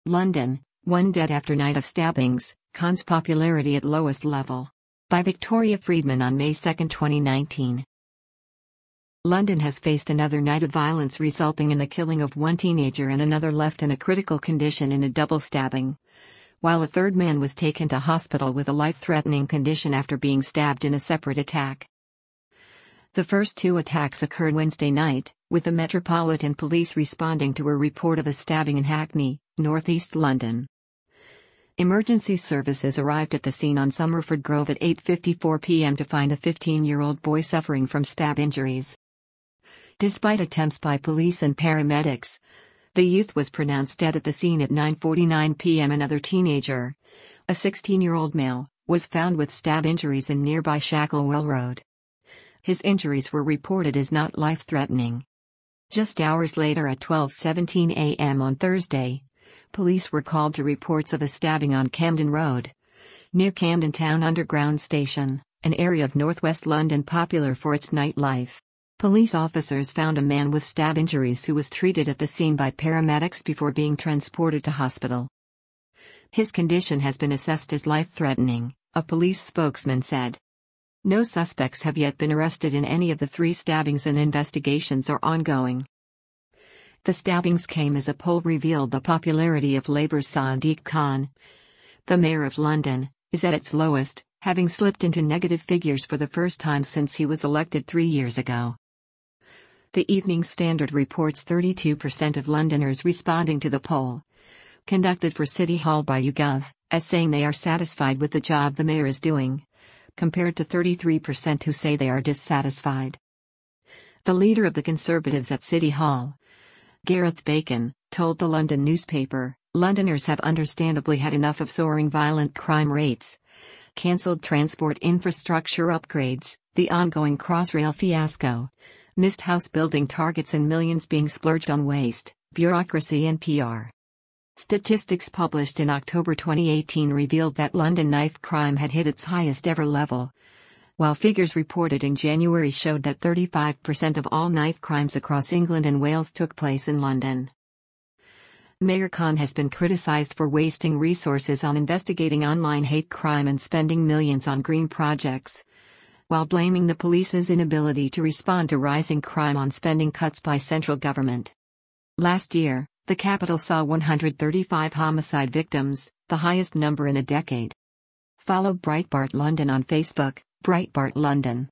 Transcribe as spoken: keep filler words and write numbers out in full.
London, one dead after night of stabbings, Khan's popularity at lowest level. By Victoria Friedman on May second twenty nineteen. London has faced another night of violence resulting in the killing of one teenager and another left in a critical condition in a double stabbing, while a third man was taken to hospital with a life-threatening condition after being stabbed in a separate attack. The first two attacks occurred Wednesday night, with the Metropolitan Police responding to a report of a stabbing in Hackney, northeast London. Emergency services arrived at the scene on Somerford Grove at eight fifty-four p m to find a fifteen-year-old boy suffering from stab injuries. Despite attempts by police and paramedics, the youth was pronounced dead at the scene at nine forty-nine p m Another teenager, a sixteen-year-old male, was found with stab injuries in nearby Shacklewell Road. His injuries were reported as not life-threatening. Just hours later at twelve seventeen a m on Thursday, police were called to reports of a stabbing on Camden Road, near Camden Town Underground Station, an area of northwest London popular for its nightlife. Police officers found a man with stab injuries who was treated at the scene by paramedics before being transported to hospital. His condition has been assessed as life-threatening, a police spokesman said. No suspects have yet been arrested in any of the three stabbings and investigations are ongoing. The stabbings came as a poll revealed the popularity of Labour's Sadiq Khan, the mayor of London, is at its lowest, having slipped into negative figures for the first time since he was elected three years ago. The Evening Standard reports thirty-two percent of Londoners responding to the poll, conducted for City Hall by YouGov, as saying they are satisfied with the job the mayor is doing, compared to thirty-three percent who say they are dissatisfied. The leader of the Conservatives at City Hall, Gareth Bacon, told the London newspaper, Londoners have understandably had enough of soaring violent crime rates, cancelled transport infrastructure upgrades, the ongoing Crossrail fiasco, missed house building targets and millions being splurged on waste, bureaucracy and P R. Statistics published in October twenty eighteen revealed that London knife crime had hit its highest ever level, while figures reported in January showed that thirty-five percent of all knife crimes across England and Wales took place in London. Mayor Khan has been criticised for wasting resources on investigating online hate crime and spending millions on green projects, while blaming the police's inability to respond to rising crime on spending cuts by central government. Last year, the capital saw one hundred thirty-five homicide victims, the highest number in a decade. Follow Breitbart London on Facebook, Breitbart London.